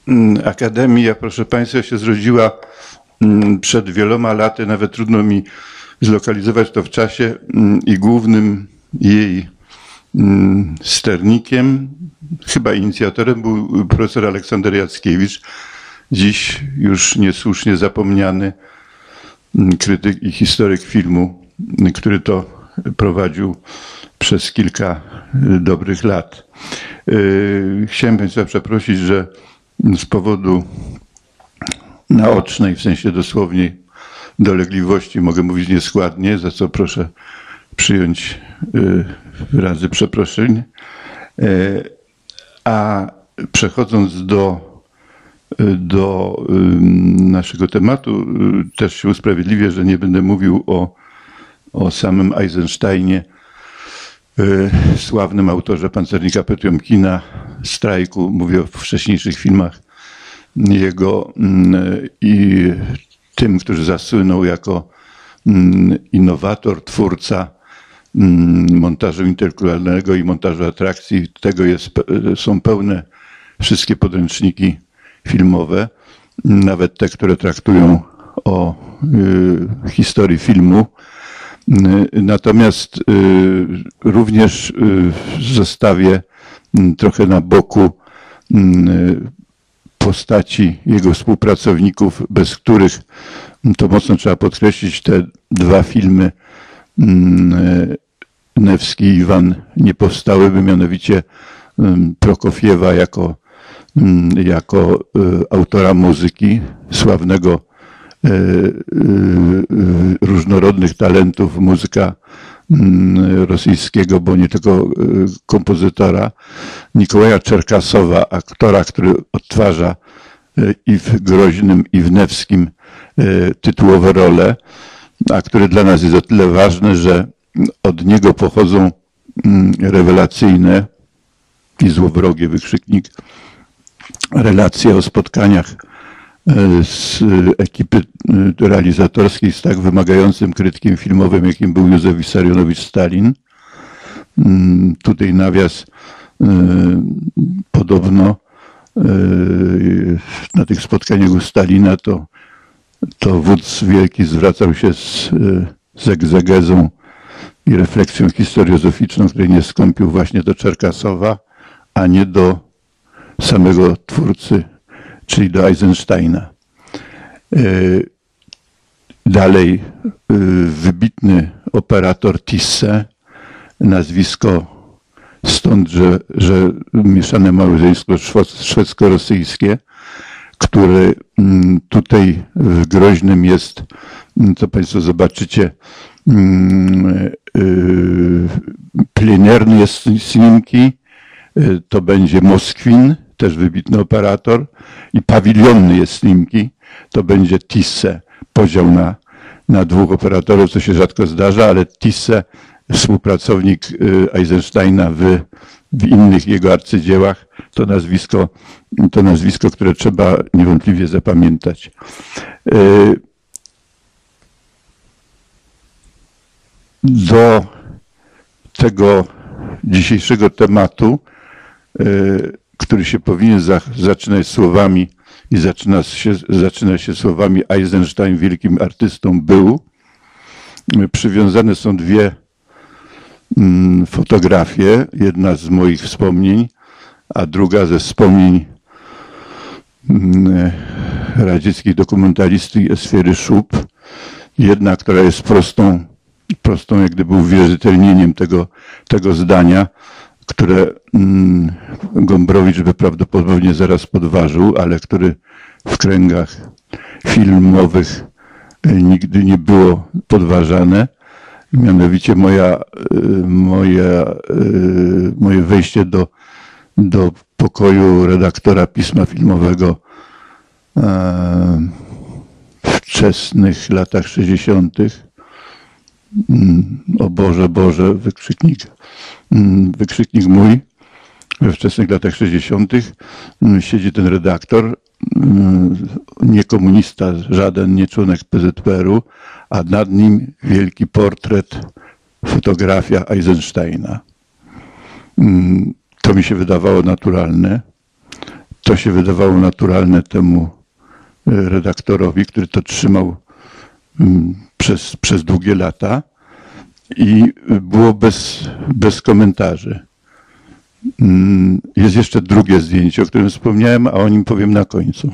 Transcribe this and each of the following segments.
Akademia, proszę Państwa, się zrodziła przed wieloma laty, nawet trudno mi zlokalizować to w czasie, i głównym jej sternikiem, chyba inicjatorem, był profesor Aleksander Jackiewicz, dziś już niesłusznie zapomniany krytyk i historyk filmu, który to prowadził przez kilka dobrych lat. Chciałem Państwa przeprosić, że z powodu naocznej, w sensie dosłownie dolegliwości, mogę mówić nieskładnie, za co proszę przyjąć wyrazy przeproszeń. A przechodząc do naszego tematu, też się usprawiedliwię, że nie będę mówił o samym Eisensteinie, sławnym autorze Pancernika Potiomkina, Strajku. Mówię o wcześniejszych filmach jego i tym, który zasłynął jako innowator, twórca montażu intelektualnego i montażu atrakcji. Tego są pełne wszystkie podręczniki filmowe, nawet te, które traktują o historii filmu. Natomiast również zostawię trochę na boku postaci jego współpracowników, bez których, to mocno trzeba podkreślić, te dwa filmy Newski i Iwan nie powstałyby, mianowicie Prokofiewa jako autora muzyki, sławnego różnorodnych talentów muzyka rosyjskiego, bo nie tylko kompozytora, Nikołaja Czerkasowa, aktora, który odtwarza i w Groźnym, i w Newskim tytułowe role, a który dla nas jest o tyle ważny, że od niego pochodzą rewelacyjne i złowrogie, wykrzyknik, relacje o spotkaniach z ekipy realizatorskiej z tak wymagającym krytykiem filmowym, jakim był Józef Wissarionowicz Stalin. Tutaj nawias, podobno na tych spotkaniach u Stalina to wódz wielki zwracał się z egzegezą i refleksją historiozoficzną, której nie skąpił właśnie do Czerkasowa, a nie do samego twórcy, czyli do Eisensteina. Dalej wybitny operator Tisse, nazwisko stąd, że mieszane małżeństwo szwedzko-rosyjskie, który tutaj w Groźnym jest, co Państwo zobaczycie, plenerny sнимки, to będzie Moskwin, też wybitny operator, i pawilionny jest sнимки, to będzie Tisse. Podział na dwóch operatorów, co się rzadko zdarza, ale Tisse, współpracownik Eisensteina w innych jego arcydziełach, to nazwisko, które trzeba niewątpliwie zapamiętać. Do tego dzisiejszego tematu, który się powinien zaczynać słowami i zaczyna się słowami: Eisenstein wielkim artystą był. Przywiązane są dwie fotografie. Jedna z moich wspomnień, a druga ze wspomnień radzieckich dokumentalisty Esfery Szub. Jedna, która jest prostą jak gdyby uwierzytelnieniem tego zdania, które Gombrowicz by prawdopodobnie zaraz podważył, ale który w kręgach filmowych nigdy nie było podważane. Mianowicie moje wejście do pokoju redaktora pisma filmowego w wczesnych latach 60. O Boże, Boże, wykrzyknik mój. We wczesnych latach 60. siedzi ten redaktor, nie komunista żaden, nie członek PZPR-u, a nad nim wielki portret, fotografia Eisensteina. To mi się wydawało naturalne. To się wydawało naturalne temu redaktorowi, który to trzymał przez długie lata i było bez komentarzy. Jest jeszcze drugie zdjęcie, o którym wspomniałem, a o nim powiem na końcu.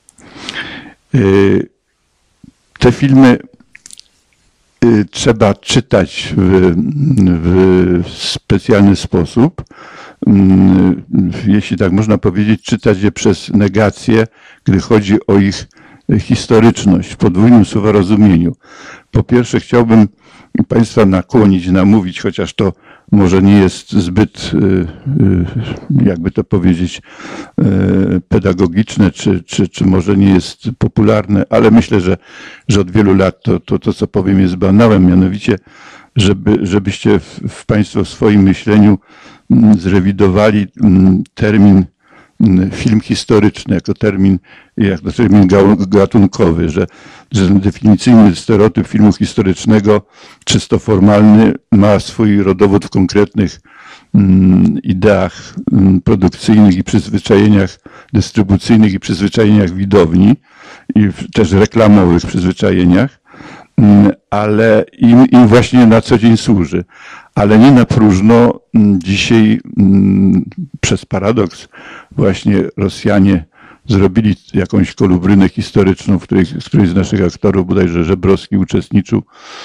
Te filmy trzeba czytać w specjalny sposób. Jeśli tak można powiedzieć, czytać je przez negację, gdy chodzi o ich historyczność, w podwójnym słowa rozumieniu. Po pierwsze chciałbym Państwa nakłonić, namówić, chociaż to może nie jest zbyt, jakby to powiedzieć, pedagogiczne, czy może nie jest popularne, ale myślę, że od wielu lat to co powiem, jest banałem, mianowicie, żebyście Państwo w swoim myśleniu zrewidowali termin film historyczny jako termin gatunkowy, że definicyjny stereotyp filmu historycznego, czysto formalny, ma swój rodowód w konkretnych ideach produkcyjnych i przyzwyczajeniach dystrybucyjnych i przyzwyczajeniach widowni i też reklamowych przyzwyczajeniach, ale im właśnie na co dzień służy. Ale nie na próżno dzisiaj przez paradoks właśnie Rosjanie zrobili jakąś kolubrynę historyczną, w której z naszych aktorów, bodajże Żebrowski, uczestniczył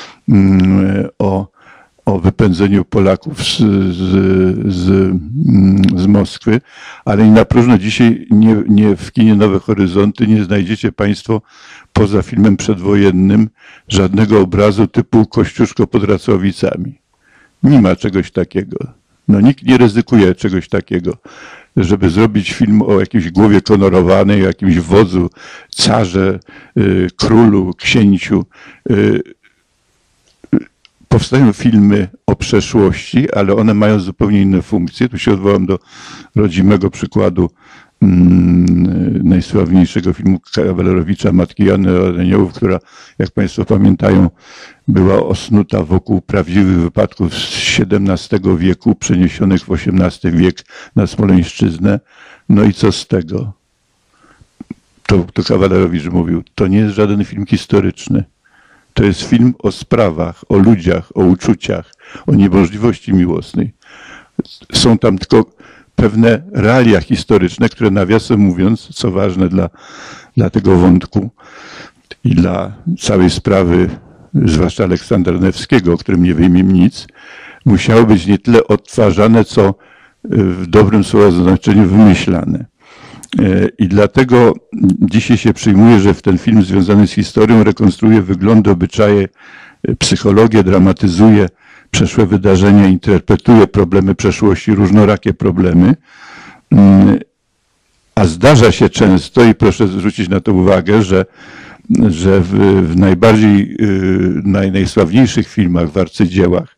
o wypędzeniu Polaków z Moskwy, ale nie na próżno dzisiaj nie w kinie Nowe Horyzonty nie znajdziecie Państwo poza filmem przedwojennym żadnego obrazu typu Kościuszko pod Racławicami. Nie ma czegoś takiego. No, nikt nie ryzykuje czegoś takiego, żeby zrobić film o jakiejś głowie honorowanej, o jakimś wodzu, carze, królu, księciu. Powstają filmy o przeszłości, ale one mają zupełnie inne funkcje. Tu się odwołam do rodzimego przykładu najsławniejszego filmu Kawalerowicza, Matki Joanny od Aniołów, która, jak Państwo pamiętają, była osnuta wokół prawdziwych wypadków z XVII wieku, przeniesionych w XVIII wiek na Smoleńszczyznę. No i co z tego? To Kawalerowicz mówił, to nie jest żaden film historyczny. To jest film o sprawach, o ludziach, o uczuciach, o niemożliwości miłosnej. Są tam tylko pewne realia historyczne, które nawiasem mówiąc, co ważne dla tego wątku i dla całej sprawy, zwłaszcza Aleksandra Newskiego, o którym nie wyjmiem nic, musiały być nie tyle odtwarzane, co w dobrym słowa znaczeniu wymyślane. I dlatego dzisiaj się przyjmuje, że w ten film związany z historią rekonstruuje wyglądy, obyczaje, psychologię, dramatyzuje przeszłe wydarzenia, interpretuje problemy przeszłości, różnorakie problemy. A zdarza się często, i proszę zwrócić na to uwagę, że w najsławniejszych filmach, w arcydziełach,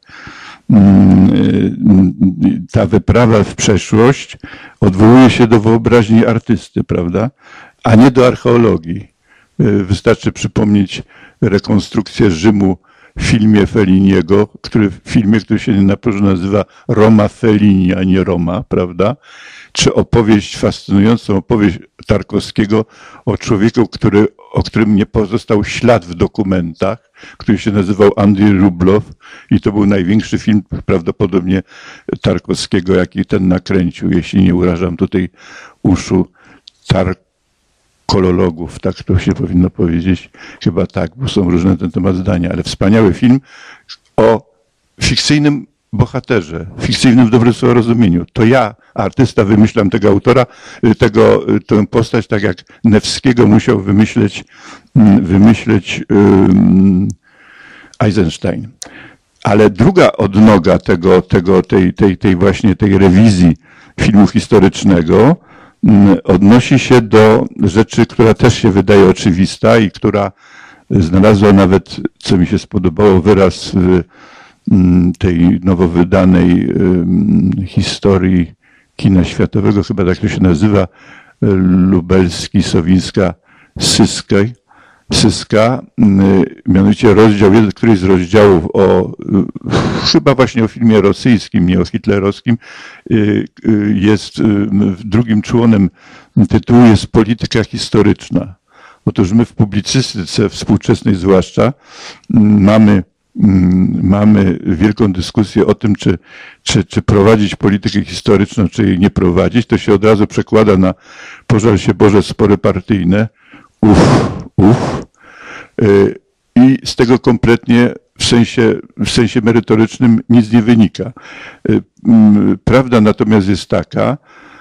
ta wyprawa w przeszłość odwołuje się do wyobraźni artysty, prawda? A nie do archeologii. Wystarczy przypomnieć rekonstrukcję Rzymu w filmie Felliniego, który się na próżno nazywa Roma Fellini, a nie Roma, prawda? Czy fascynującą opowieść Tarkowskiego o człowieku, o którym nie pozostał ślad w dokumentach, który się nazywał Andrzej Rublow i to był największy film prawdopodobnie Tarkowskiego, jaki ten nakręcił, jeśli nie urażam tutaj uszu tarkolologów, tak to się powinno powiedzieć, chyba tak, bo są różne na ten temat zdania, ale wspaniały film o fikcyjnym bohaterze, fikcyjnym w dobrym słowa rozumieniu. To ja, artysta, wymyślam tego autora, tę postać, tak jak Newskiego musiał wymyśleć Eisenstein. Ale druga odnoga tej rewizji filmu historycznego odnosi się do rzeczy, która też się wydaje oczywista i która znalazła nawet, co mi się spodobało, wyraz w tej nowo wydanej historii kina światowego, chyba tak to się nazywa, Lubelski, Sowińska, Syska, mianowicie któryś z rozdziałów chyba właśnie o filmie rosyjskim, nie o hitlerowskim, jest drugim członem tytułu jest polityka historyczna. Otóż my w publicystyce współczesnej zwłaszcza mamy wielką dyskusję o tym, czy prowadzić politykę historyczną, czy jej nie prowadzić. To się od razu przekłada na pożal się Boże spory partyjne. I z tego kompletnie w sensie merytorycznym nic nie wynika. Prawda natomiast jest taka,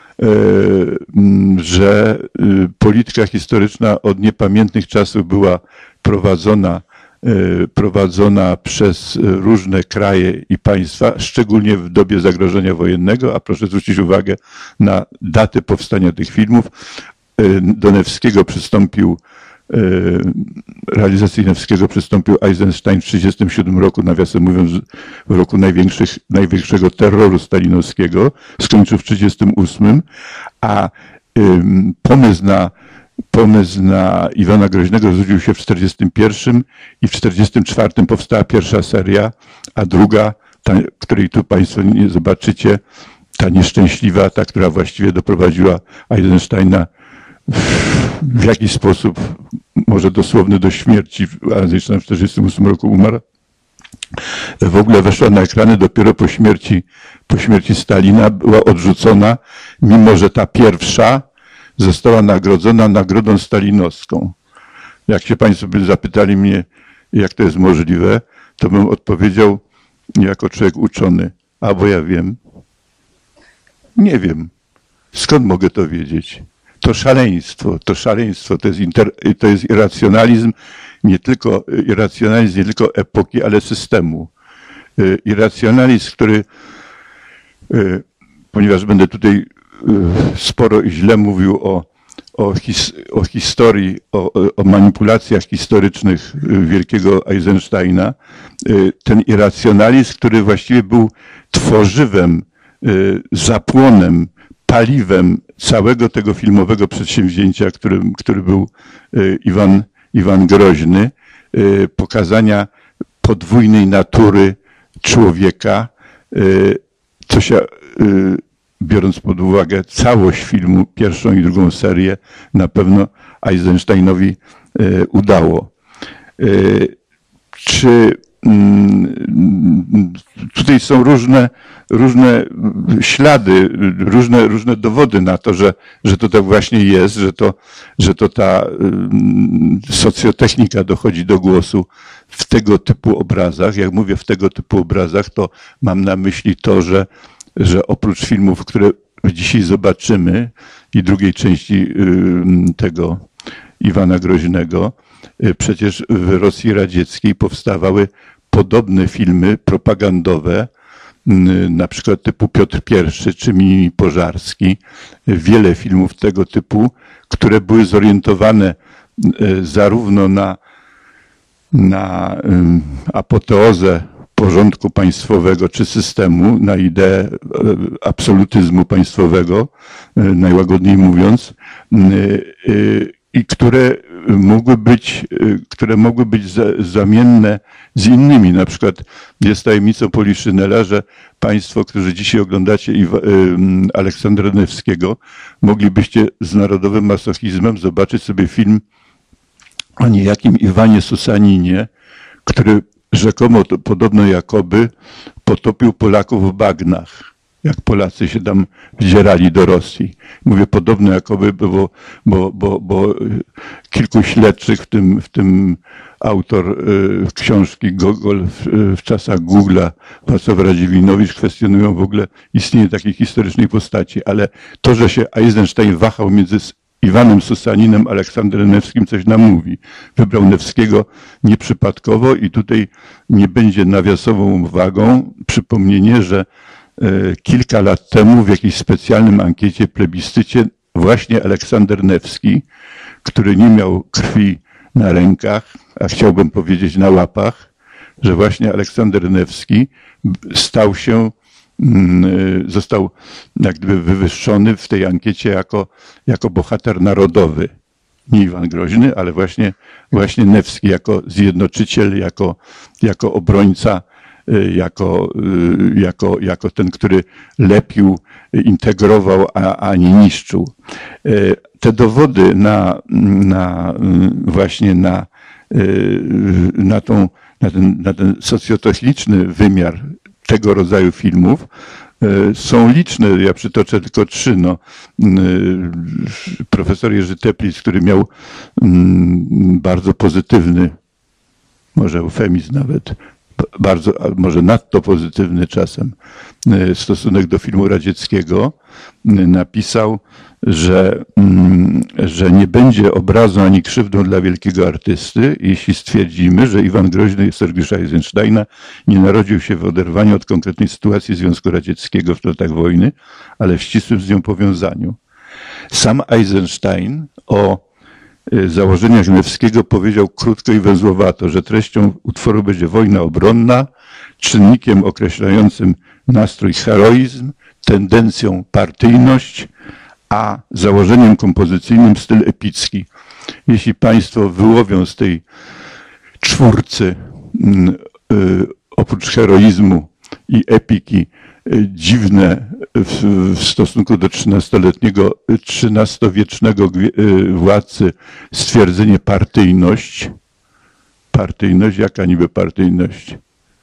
że polityka historyczna od niepamiętnych czasów była prowadzona przez różne kraje i państwa, szczególnie w dobie zagrożenia wojennego, a proszę zwrócić uwagę na daty powstania tych filmów. Do Newskiego przystąpił, realizacji Newskiego przystąpił Eisenstein w 1937 roku, nawiasem mówiąc w roku największego terroru stalinowskiego, skończył w 1938, a pomysł na Iwana Groźnego zrodził się w 1941 i w 1944 powstała pierwsza seria, a druga, ta, której tu Państwo nie zobaczycie, ta nieszczęśliwa, ta, która właściwie doprowadziła Eisensteina w jakiś sposób, może dosłowny do śmierci, a zresztą w 1948 roku umarł, w ogóle weszła na ekrany dopiero po śmierci Stalina, była odrzucona, mimo że ta pierwsza została nagrodzona nagrodą stalinowską. Jak się Państwo by zapytali mnie, jak to jest możliwe, to bym odpowiedział jako człowiek uczony, bo ja wiem. Nie wiem. Skąd mogę to wiedzieć? To szaleństwo, to jest irracjonalizm nie tylko epoki, ale systemu. Irracjonalizm, który, ponieważ będę tutaj sporo i źle mówił o historii, o manipulacjach historycznych wielkiego Eisensteina, ten irracjonalizm, który właściwie był tworzywem, zapłonem, paliwem całego tego filmowego przedsięwzięcia, który był Iwan Groźny, pokazania podwójnej natury człowieka, co się, biorąc pod uwagę całość filmu, pierwszą i drugą serię, na pewno Eisensteinowi udało. Tutaj są różne ślady, różne dowody na to, że to tak właśnie jest, że to ta socjotechnika dochodzi do głosu w tego typu obrazach. Jak mówię w tego typu obrazach, to mam na myśli to, że oprócz filmów, które dzisiaj zobaczymy i drugiej części tego Iwana Groźnego, przecież w Rosji Radzieckiej powstawały podobne filmy propagandowe, na przykład typu Piotr I czy Mini Pożarski. Wiele filmów tego typu, które były zorientowane zarówno na apoteozę porządku państwowego czy systemu, na ideę absolutyzmu państwowego, najłagodniej mówiąc, i które mogły być zamienne z innymi. Na przykład jest tajemnicą Poliszynela, że Państwo, którzy dzisiaj oglądacie Aleksandra Newskiego, moglibyście z narodowym masochizmem zobaczyć sobie film o niejakim Iwanie Susaninie, który rzekomo, podobno jakoby, potopił Polaków w bagnach, jak Polacy się tam wdzierali do Rosji. Mówię podobno jakoby, bo kilku śledczych, w tym autor książki Gogol w czasach Google'a, Wacław Radziwinowicz, kwestionują w ogóle istnienie takiej historycznej postaci. Ale to, że się Eisenstein wahał między Iwanem Susaninem, Aleksandrem Newskim, coś nam mówi. Wybrał Newskiego nieprzypadkowo i tutaj nie będzie nawiasową uwagą przypomnienie, że kilka lat temu w jakiejś specjalnym ankiecie, plebiscycie, właśnie Aleksander Newski, który nie miał krwi na rękach, a chciałbym powiedzieć na łapach, że właśnie Aleksander Newski został jak gdyby wywyższony w tej ankiecie jako bohater narodowy. Nie Iwan Groźny, ale właśnie Newski jako zjednoczyciel, jako obrońca, jako ten, który lepił, integrował, a nie niszczył. Te dowody właśnie na ten socjotechniczny wymiar tego rodzaju filmów są liczne. Ja przytoczę tylko 3. Profesor Jerzy Teplitz, który miał bardzo pozytywny, może eufemizm nawet, bardzo, może nadto pozytywny czasem stosunek do filmu radzieckiego, napisał, że nie będzie obrazą ani krzywdą dla wielkiego artysty, jeśli stwierdzimy, że Iwan Groźny Sergiusza Eisensteina nie narodził się w oderwaniu od konkretnej sytuacji Związku Radzieckiego w latach wojny, ale w ścisłym z nią powiązaniu. Sam Eisenstein o założeniach Newskiego powiedział krótko i węzłowato, że treścią utworu będzie wojna obronna, czynnikiem określającym nastrój heroizm, tendencją partyjność, a założeniem kompozycyjnym styl epicki. Jeśli Państwo wyłowią z tej 4 oprócz heroizmu i epiki dziwne w stosunku do XIII-wiecznego władcy stwierdzenie partyjność. Partyjność? Jaka niby partyjność?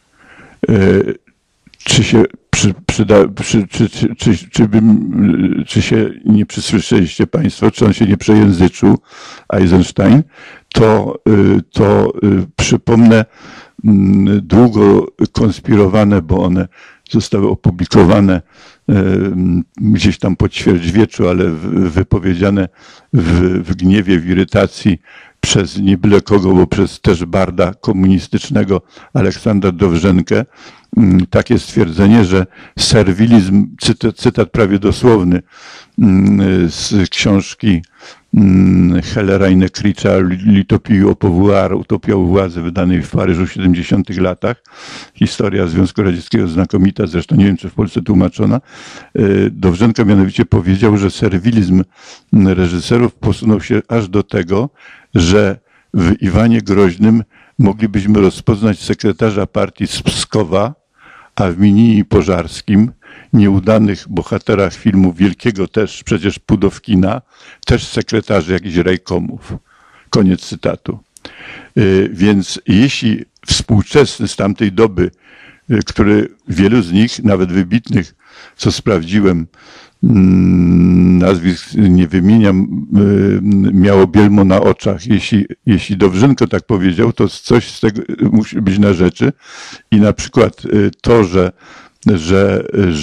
Czy się nie przysłyszeliście Państwo, czy on się nie przejęzyczył, Eisenstein, to przypomnę długo konspirowane, bo one zostały opublikowane gdzieś tam po ćwierćwieczu, ale wypowiedziane w gniewie, w irytacji przez nie byle kogo, bo przez też barda komunistycznego Aleksandra Dowżenkę, takie stwierdzenie, że serwilizm, cytat prawie dosłowny z książki Hellera i Nekricza L'utopie au pouvoir, Utopia u władzy, wydanej w Paryżu w 70. latach. Historia Związku Radzieckiego znakomita, zresztą nie wiem, czy w Polsce tłumaczona. Dowżenka mianowicie powiedział, że serwilizm reżyserów posunął się aż do tego, że w Iwanie Groźnym moglibyśmy rozpoznać sekretarza partii z Pskowa, a w Minii Pożarskim, nieudanych bohaterach filmu wielkiego też przecież Pudowkina, też sekretarzy jakichś rajkomów. Koniec cytatu. Więc jeśli współczesny z tamtej doby, który wielu z nich, nawet wybitnych, co sprawdziłem, nazwisk nie wymieniam, miało bielmo na oczach. Jeśli Dowżenko tak powiedział, to coś z tego musi być na rzeczy. I na przykład to, że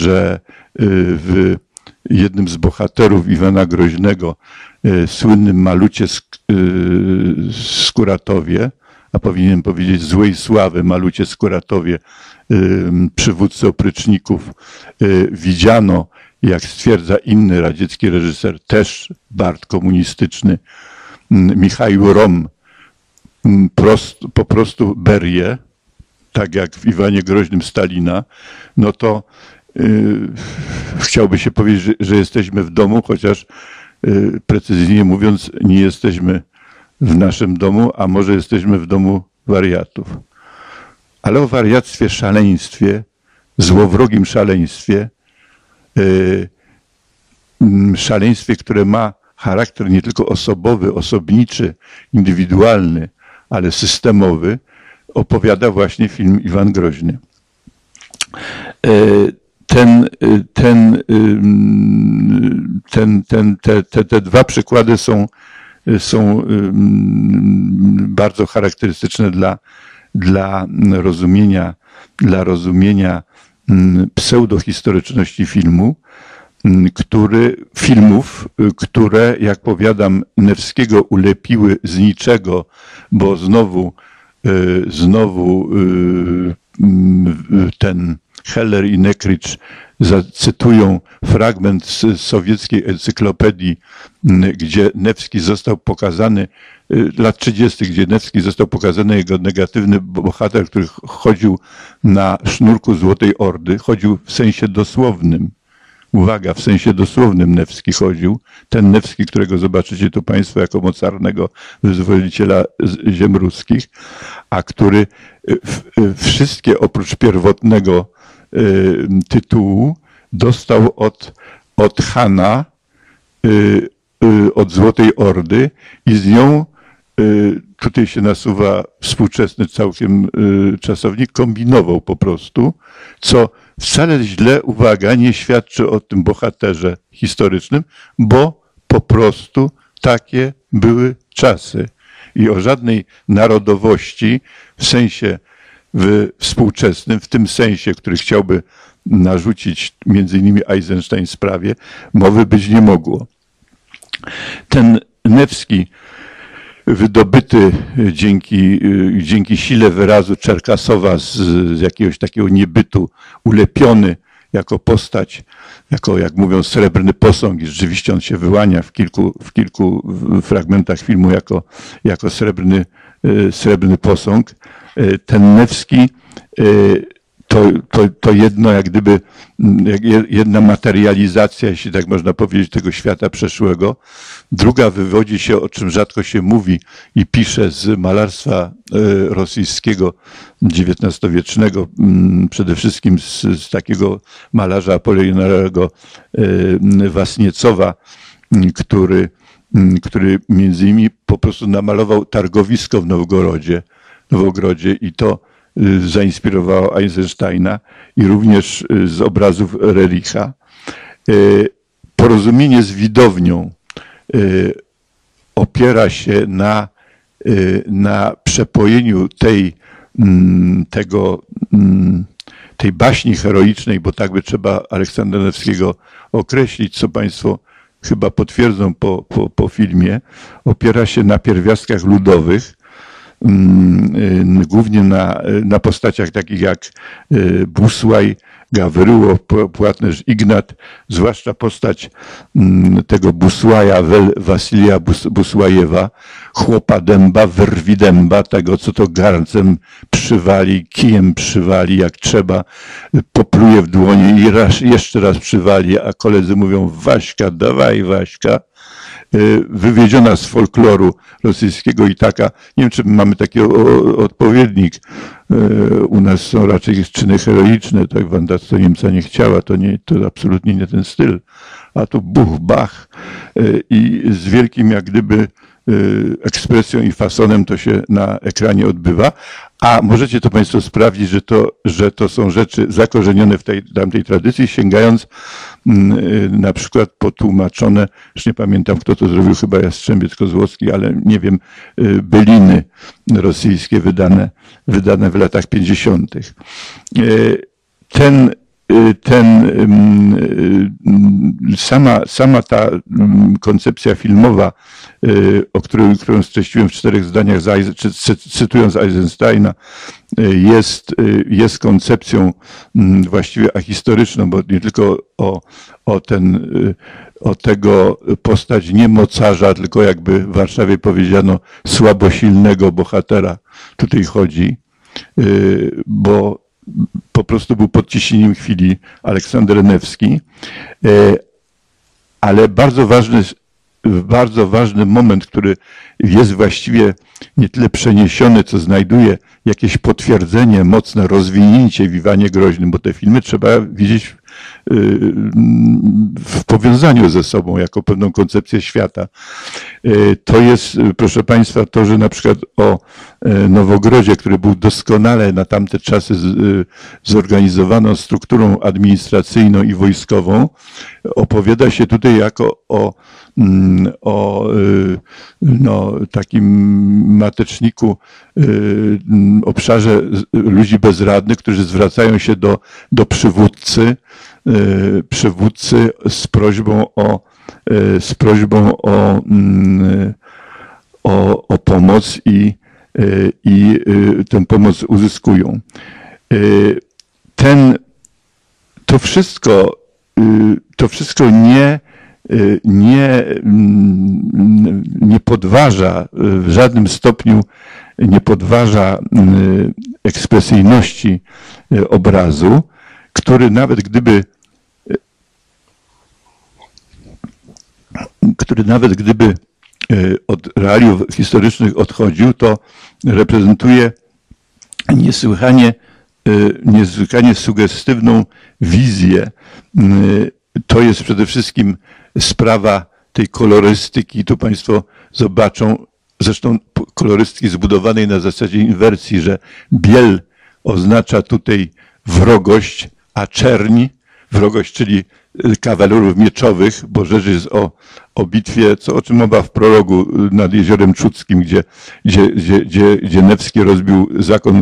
w jednym z bohaterów Iwana Groźnego, słynnym Malucie Skuratowie, a powinienem powiedzieć złej sławy Malucie Skuratowie, przywódcy opryczników, widziano, jak stwierdza inny radziecki reżyser, też bard komunistyczny, Michał Rom, po prostu Berię, tak jak w Iwanie Groźnym Stalina, no to chciałby się powiedzieć, że jesteśmy w domu, chociaż precyzyjnie mówiąc nie jesteśmy w naszym domu, a może jesteśmy w domu wariatów. Ale o wariactwie, szaleństwie, złowrogim szaleństwie, szaleństwie, które ma charakter nie tylko osobowy, osobniczy, indywidualny, ale systemowy, opowiada właśnie film Iwan Groźny. Te 2 przykłady są bardzo charakterystyczne dla rozumienia pseudohistoryczności filmów, które, jak powiadam, Newskiego ulepiły z niczego, bo znowu ten Heller i Nekricz zacytują fragment z sowieckiej encyklopedii, gdzie Newski został pokazany, lat 30., gdzie Newski został pokazany jego negatywny bohater, który chodził na sznurku Złotej Ordy, chodził w sensie dosłownym. Uwaga, w sensie dosłownym Newski chodził. Ten Newski, którego zobaczycie tu Państwo jako mocarnego wyzwoliciela ziem ruskich, a który wszystkie oprócz pierwotnego tytułu dostał od Hana od Złotej Ordy i z nią tutaj się nasuwa współczesny całkiem czasownik, kombinował po prostu, co wcale źle, uwaga, nie świadczy o tym bohaterze historycznym, bo po prostu takie były czasy. I o żadnej narodowości w sensie współczesnym, w tym sensie, który chciałby narzucić między innymi Eisenstein sprawie, mowy być nie mogło. Ten Newski, wydobyty dzięki sile wyrazu Czerkasowa z jakiegoś takiego niebytu, ulepiony jako postać, jako, jak mówią, srebrny posąg, i rzeczywiście on się wyłania w kilku fragmentach filmu jako srebrny posąg. Ten Newski to jedno, jak gdyby jedna materializacja, jeśli tak można powiedzieć, tego świata przeszłego. Druga wywodzi się, o czym rzadko się mówi i pisze, z malarstwa rosyjskiego XIX-wiecznego, przede wszystkim z takiego malarza apolionarnego Wasniecowa, który między innymi po prostu namalował targowisko w Nowogrodzie i to zainspirowało Eisensteina, i również z obrazów Rericha. Porozumienie z widownią opiera się na przepojeniu tej baśni heroicznej, bo tak by trzeba Aleksandra Newskiego określić, co Państwo chyba potwierdzą po filmie. Opiera się na pierwiastkach ludowych, głównie na postaciach takich jak Busłaj, Gawryło, Płatnerz, Ignat, zwłaszcza postać tego Busłaja, Wasilija Busłajewa, chłopa dęba, wyrwi dęba, tego, co to garncem przywali, kijem przywali, jak trzeba, popluje w dłonie i jeszcze raz przywali, a koledzy mówią: Waśka, dawaj Waśka. Wywiedziona z folkloru rosyjskiego i taka, nie wiem, czy mamy taki odpowiednik, u nas są raczej czyny heroiczne, tak, Wanda co Niemca nie chciała, to absolutnie nie ten styl, a tu buch, bach i z wielkim jak gdyby ekspresją i fasonem to się na ekranie odbywa, a możecie to Państwo sprawdzić, że to są rzeczy zakorzenione w tamtej tradycji, sięgając na przykład potłumaczone, już nie pamiętam, kto to zrobił, chyba Jastrzębiec Kozłowski, ale nie wiem, byliny rosyjskie wydane w latach 50. Sama ta koncepcja filmowa, którą streściłem w 4 zdaniach, cytując Eisensteina, jest koncepcją właściwie ahistoryczną, bo nie tylko o tego postać nie mocarza, tylko jakby w Warszawie powiedziano słabosilnego bohatera tutaj chodzi, bo po prostu był pod ciśnieniem chwili Aleksander Newski, ale bardzo ważny moment, który jest właściwie nie tyle przeniesiony, co znajduje jakieś potwierdzenie, mocne rozwinięcie w Iwanie Groźnym, bo te filmy trzeba widzieć w powiązaniu ze sobą, jako pewną koncepcję świata. To jest, proszę Państwa, to, że na przykład o Nowogrodzie, który był doskonale na tamte czasy zorganizowaną strukturą administracyjną i wojskową, opowiada się tutaj jako o takim mateczniku, obszarze ludzi bezradnych, którzy zwracają się do przywódcy z prośbą o pomoc i tę pomoc uzyskują. To wszystko nie podważa w żadnym stopniu, nie podważa ekspresyjności obrazu, który nawet gdyby od realiów historycznych odchodził, to reprezentuje niesłychanie sugestywną wizję. To jest przede wszystkim sprawa tej kolorystyki, tu Państwo zobaczą, zresztą kolorystyki zbudowanej na zasadzie inwersji, że biel oznacza tutaj wrogość, a czerń, wrogość, czyli kawalerów mieczowych, bo rzecz jest o bitwie, o czym mowa w prologu nad Jeziorem Czudzkim, gdzie Newski rozbił zakon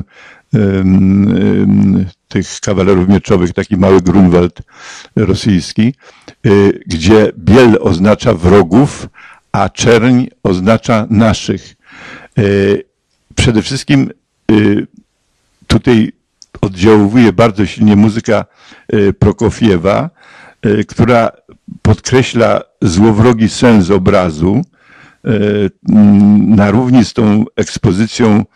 tych kawalerów mieczowych, taki mały Grunwald rosyjski, gdzie biel oznacza wrogów, a czerń oznacza naszych. Przede wszystkim tutaj oddziałuje bardzo silnie muzyka Prokofiewa, która podkreśla złowrogi sens obrazu na równi z tą ekspozycją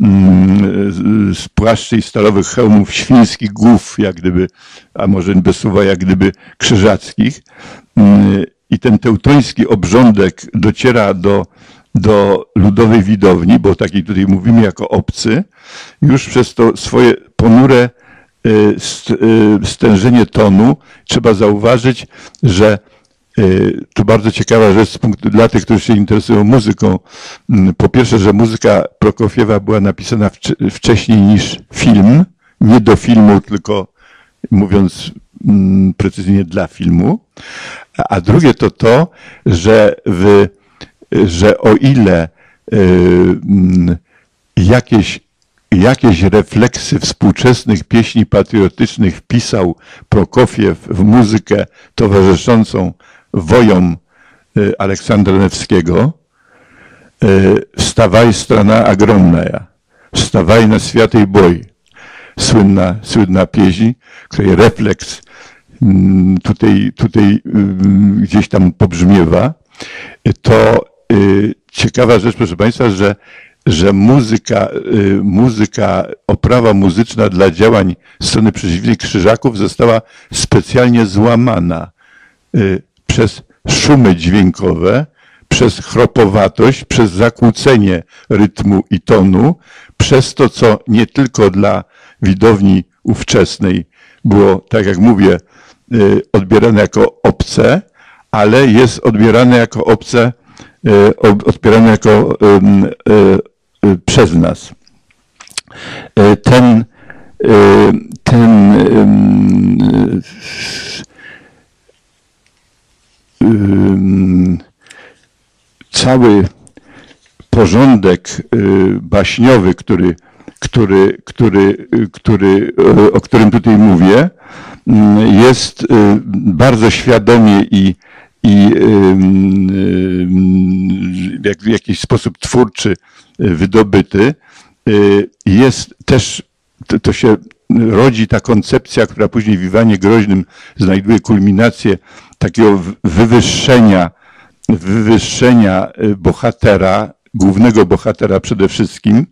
z płaszczy i stalowych hełmów świńskich głów, jak gdyby, a może bez słowa, jak gdyby krzyżackich. I ten teutoński obrządek dociera do ludowej widowni, bo takiej tutaj mówimy jako obcy, już przez to swoje ponure stężenie tonu trzeba zauważyć, że to bardzo ciekawa rzecz dla tych, którzy się interesują muzyką. Po pierwsze, że muzyka Prokofiewa była napisana wcześniej niż film, nie do filmu, tylko mówiąc precyzyjnie dla filmu. A drugie to, że o ile jakieś refleksy współczesnych pieśni patriotycznych wpisał Prokofiew w muzykę towarzyszącą wojom Aleksandra Newskiego, wstawaj strana ogromna, wstawaj na światej boj. Słynna pieśń, której refleks tutaj gdzieś tam pobrzmiewa. To ciekawa rzecz, proszę Państwa, że muzyka, oprawa muzyczna dla działań strony przeciwnej Krzyżaków została specjalnie złamana przez szumy dźwiękowe, przez chropowatość, przez zakłócenie rytmu i tonu, przez to, co nie tylko dla widowni ówczesnej było, tak jak mówię, odbierane jako obce, ale jest odbierane jako obce, odbierane jako przez nas. Cały porządek baśniowy, o którym tutaj mówię, jest bardzo świadomie i w jakiś sposób twórczy wydobyty. Jest też, to się rodzi ta koncepcja, która później w Iwanie Groźnym znajduje kulminację takiego wywyższenia bohatera, głównego bohatera przede wszystkim.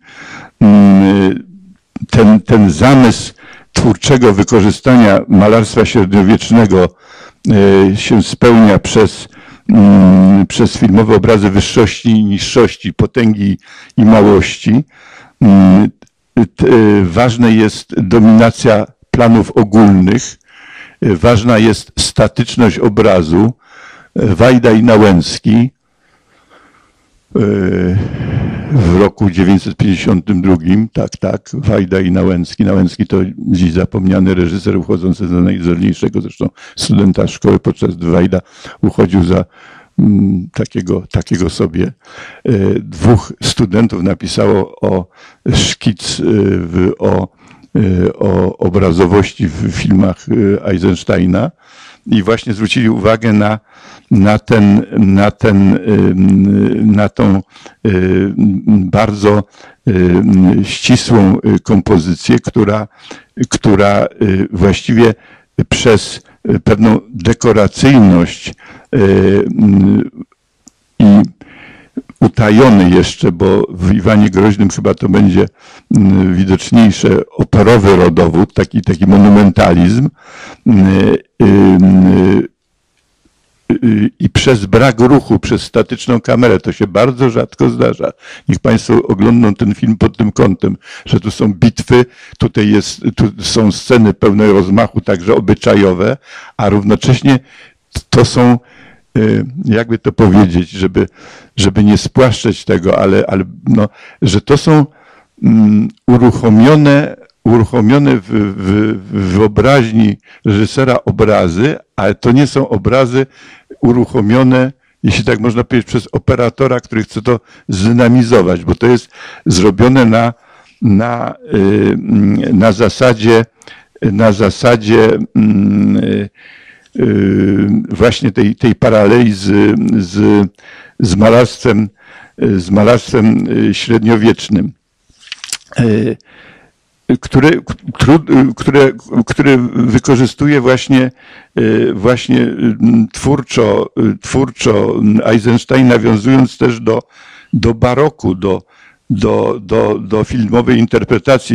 Ten zamysł twórczego wykorzystania malarstwa średniowiecznego się spełnia przez filmowe obrazy wyższości i niższości, potęgi i małości. Ważna jest dominacja planów ogólnych, ważna jest statyczność obrazu. Wajda i Nałęcki w roku 952, tak, Wajda i Nałęcki. Nałęcki to dziś zapomniany reżyser uchodzący za najzdolniejszego zresztą studenta szkoły, podczas gdy Wajda uchodził za takiego sobie. Dwóch studentów napisało szkic o obrazowości w filmach Eisensteina i właśnie zwrócili uwagę na tą bardzo ścisłą kompozycję, która właściwie przez pewną dekoracyjność i utajony jeszcze, bo w Iwanie Groźnym chyba to będzie widoczniejsze, operowy rodowód, taki monumentalizm i przez brak ruchu, przez statyczną kamerę. To się bardzo rzadko zdarza. Niech Państwo oglądną ten film pod tym kątem, że tu są bitwy, tu są sceny pełne rozmachu, także obyczajowe, a równocześnie to są jakby to powiedzieć, żeby nie spłaszczać tego, ale no, że to są uruchomione w wyobraźni reżysera obrazy, ale to nie są obrazy uruchomione, jeśli tak można powiedzieć, przez operatora, który chce to zdynamizować, bo to jest zrobione na zasadzie właśnie tej paraleli z malarstwem średniowiecznym, które wykorzystuje właśnie twórczo Eisenstein, nawiązując też do baroku, do filmowej interpretacji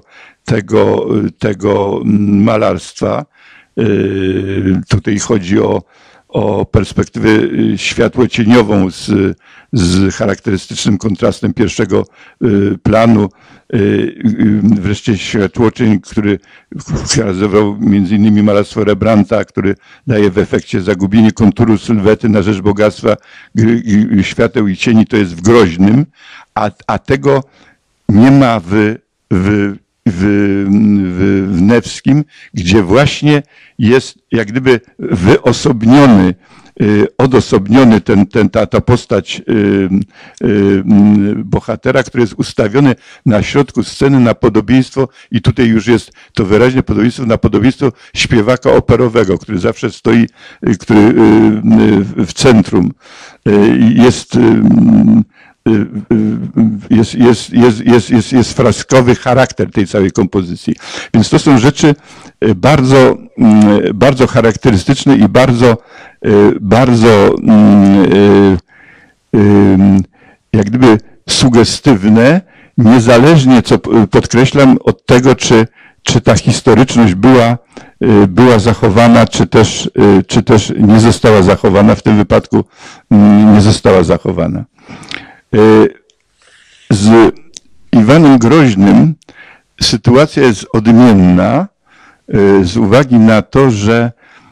tego malarstwa. Tutaj chodzi o perspektywę światłocieniową z charakterystycznym kontrastem pierwszego planu. Wreszcie światłocień, który charakteryzował między innymi malarstwo Rembrandta, który daje w efekcie zagubienie konturu sylwety na rzecz bogactwa świateł i cieni, to jest w Groźnym, a tego nie ma w Newskim, gdzie właśnie jest jak gdyby odosobniony ta postać bohatera, który jest ustawiony na środku sceny na podobieństwo, i tutaj już jest to wyraźnie podobieństwo śpiewaka operowego, który zawsze stoi, który w centrum jest freskowy charakter tej całej kompozycji. Więc to są rzeczy bardzo, bardzo charakterystyczne i bardzo jak gdyby sugestywne, niezależnie, co podkreślam, od tego, czy ta historyczność była zachowana, czy też nie została zachowana. W tym wypadku nie została zachowana. Z Iwanem Groźnym sytuacja jest odmienna z uwagi na to, że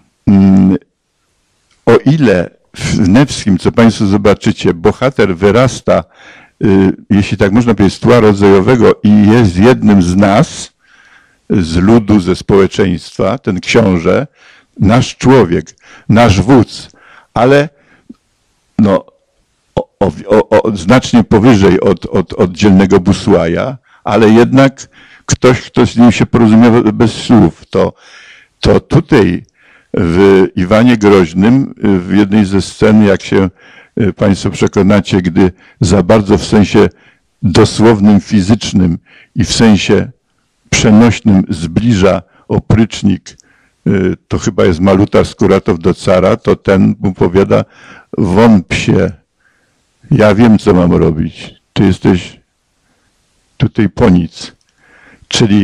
o ile w Newskim, co Państwo zobaczycie, bohater wyrasta, jeśli tak można powiedzieć, z tła rodzajowego i jest jednym z nas, z ludu, ze społeczeństwa, ten książę, nasz człowiek, nasz wódz, ale no, znacznie powyżej od dzielnego Busłaja, ale jednak ktoś, kto z nim się porozumiewa bez słów. To tutaj w Iwanie Groźnym, w jednej ze scen, jak się Państwo przekonacie, gdy za bardzo w sensie dosłownym, fizycznym i w sensie przenośnym zbliża oprycznik, to chyba jest Maluta Skuratow do cara, to ten mu powiada: won psie, ja wiem, co mam robić, ty jesteś tutaj po nic. Czyli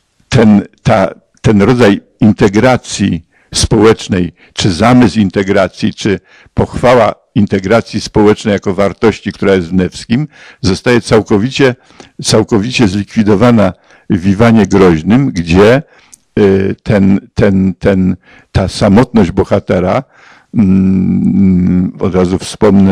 ten rodzaj integracji społecznej, czy zamysł integracji, czy pochwała integracji społecznej jako wartości, która jest w Newskim, zostaje całkowicie zlikwidowana w Iwanie Groźnym, gdzie ta samotność bohatera, od razu wspomnę,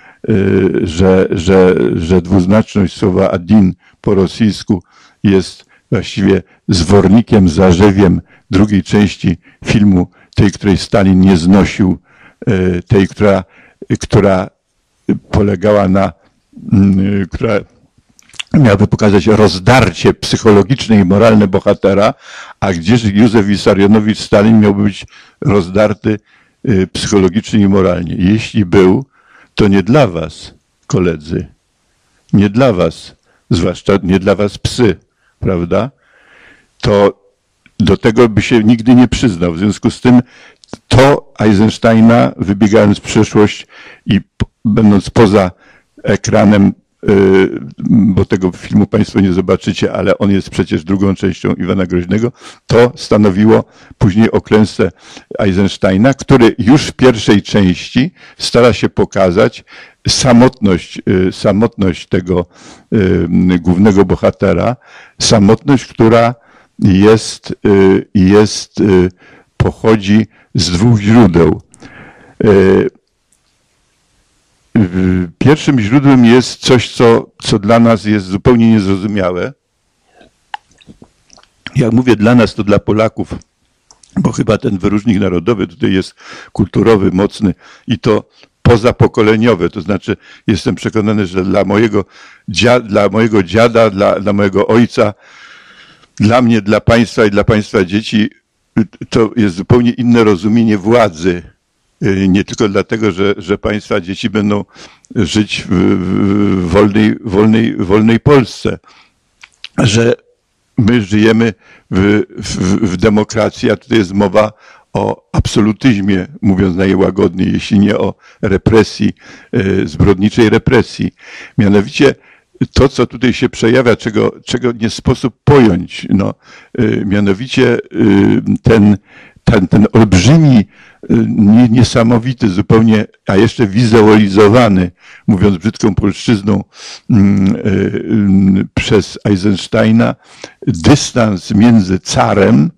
że dwuznaczność słowa Adin po rosyjsku jest właściwie zwornikiem, zarzewiem drugiej części filmu, tej, której Stalin nie znosił, tej, która polegała która miałaby pokazać rozdarcie psychologiczne i moralne bohatera, a gdzież Józef Wissarionowicz Stalin miałby być rozdarty psychologicznie i moralnie. Jeśli był, to nie dla was, koledzy, nie dla was, zwłaszcza nie dla was psy, prawda? To do tego by się nigdy nie przyznał. W związku z tym to Eisensteina, wybiegając w przyszłość i będąc poza ekranem, bo tego filmu Państwo nie zobaczycie, ale on jest przecież drugą częścią Iwana Groźnego, to stanowiło później o klęsce Eisensteina, który już w pierwszej części stara się pokazać samotność tego głównego bohatera, samotność, która pochodzi z dwóch źródeł. Pierwszym źródłem jest coś, co dla nas jest zupełnie niezrozumiałe. Jak mówię dla nas, to dla Polaków, bo chyba ten wyróżnik narodowy tutaj jest kulturowy, mocny i to pozapokoleniowe. To znaczy jestem przekonany, że dla mojego dziada, dla mojego ojca, dla mnie, dla państwa i dla państwa dzieci to jest zupełnie inne rozumienie władzy. Nie tylko dlatego, że państwa dzieci będą żyć w wolnej Polsce, że my żyjemy w demokracji, a tutaj jest mowa o absolutyzmie, mówiąc najłagodniej, jeśli nie o represji, zbrodniczej represji. Mianowicie to, co tutaj się przejawia, czego nie sposób pojąć, no, mianowicie ten olbrzymi, niesamowity zupełnie, a jeszcze wizualizowany, mówiąc brzydką polszczyzną, przez Eisensteina, dystans między carem,